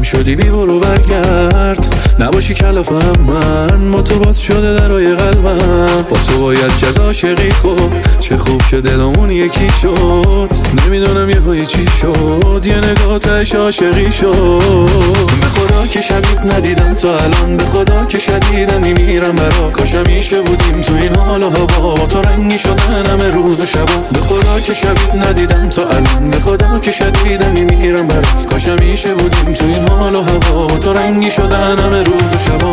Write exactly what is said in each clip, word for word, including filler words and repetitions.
شدی بی برو برگرد، نباشی کلافم من، با تو باز شده درای قلبم، با تو باید جد عاشقی. خب چه خوب که دلمون یکی شد، نمیدونم یه هایی چی شد، یه نگاه تش عاشقی شد. به خدا که شبیت ندیدم تا الان، به خدا که شدیدم میمیرم برا، کاش همیشه بودیم تو این حال و هوا، با تو رنگی شدن همه روز و شبا. به خدا که شبیت ندیدم تا الان، به خدا که شدیدم میمیرم برا، کاش همیشه بودیم تو این حال و هوا، با تو رنگی شدن همه روز و شبا.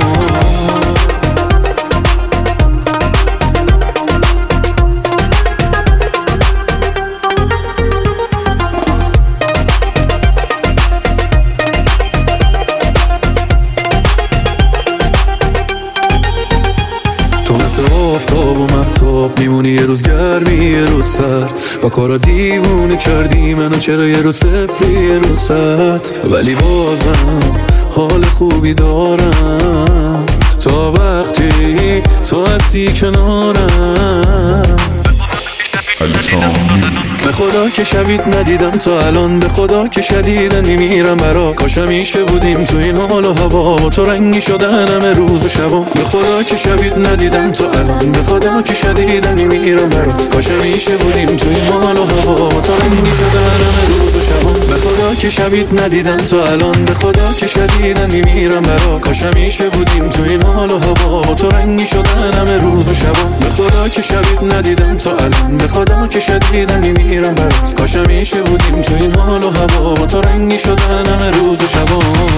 آفتاب و مهتاب میمونی، یه روز گرمی یه روز سرد، با کارا دیوونه کردی منو، چرا یه روز صفری یه روز سرد، ولی بازم حال خوبی دارم تا وقتی تو هستی کنارم. به خدا که شبیت ندیدم تا الان، به خدا که شدیدن میمیرم برا، کاش همیشه بودیم تو این حال و هوا، با تو رنگی شدن همه روز و شبا. به خدا که شبیت ندیدم تا الان، به خدا که شدیدن میمیرم برا، کاش همیشه بودیم تو این حال و هوا، با تو رنگی شدن همه روز و شبا. به خدا که شبیت ندیدم تا الان، به خدا که شدیدن میمیرم برا، کاش همیشه بودیم تو این حال و هوا، با تو رنگی شدن همه روز و شبا. به خدا که شبیت ندیدم تا الان، به خدا که شدیدن میمیرم برات، کاش همیشه بودیم تو این حال و هوا، با تو رنگی شدن همه روز و شبا.